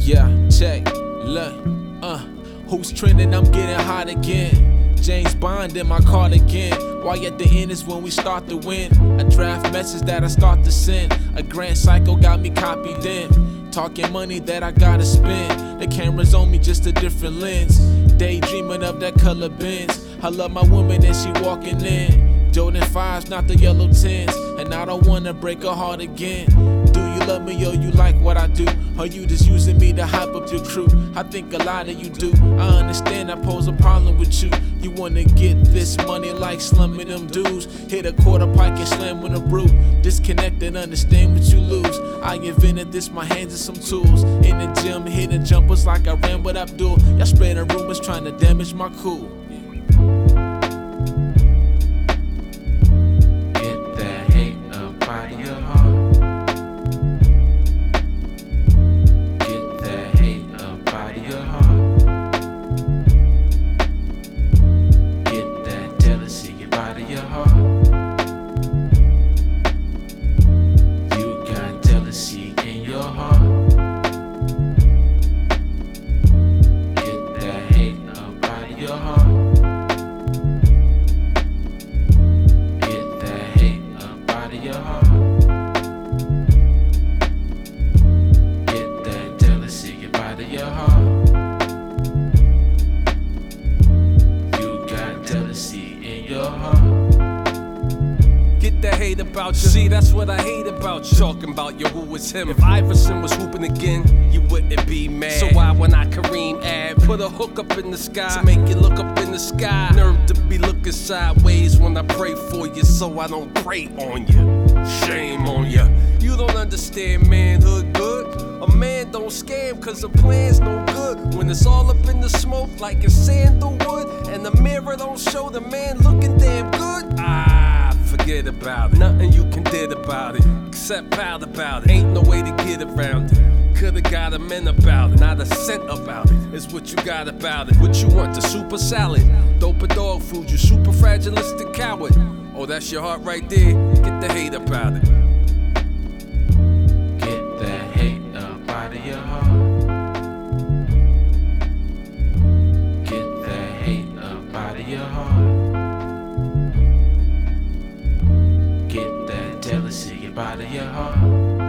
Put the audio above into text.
Yeah, check, look, who's trending? I'm getting hot again. James Bond in my cardigan. Why at the end is when we start to win. A draft message that I start to send. A grand cycle got me copied in. Talking money that I gotta spend. The camera's on me, just a different lens. Daydreaming of that color Benz. I love my woman and she walking in. Jordan 5s, not the yellow 10s. And I don't wanna break her heart again. Do you love me or you like what I do? Or you just using me to hype up your crew? I think a lot of you do. I understand I pose a problem with you. You wanna get this money like slumming them dudes. Hit a quarter pike and slam with a brew. Disconnect and understand what you lose. I invented this, my hands are some tools. In the gym, hitting jumpers like I ran with Abdul. Y'all spreading rumors trying to damage my cool. Get that hate about you. See, that's what I hate about you. Talking about you, who was him. If Iverson was hooping again, you wouldn't be mad. So why when I Kareem ad, put a hook up in the sky to make you look up in the sky? Nerve to be looking sideways when I pray for you, so I don't pray on you. Shame on you. You don't understand manhood good. A man don't scam cause the plan's no good. When it's all up in the smoke like in sandalwood, and the mirror don't show the man looking damn good. Forget about it. Nothing you can did about it, except proud about it. Ain't no way to get around it. Coulda got a man about it, not a cent about it. It's what you got about it. What you want, the super salad, dope or dog food, you super fragilistic coward. Oh, that's your heart right there? Get the hate about it. Get that hate up out of your heart. Get that hate up out of your heart. Get that jealousy up out of your heart.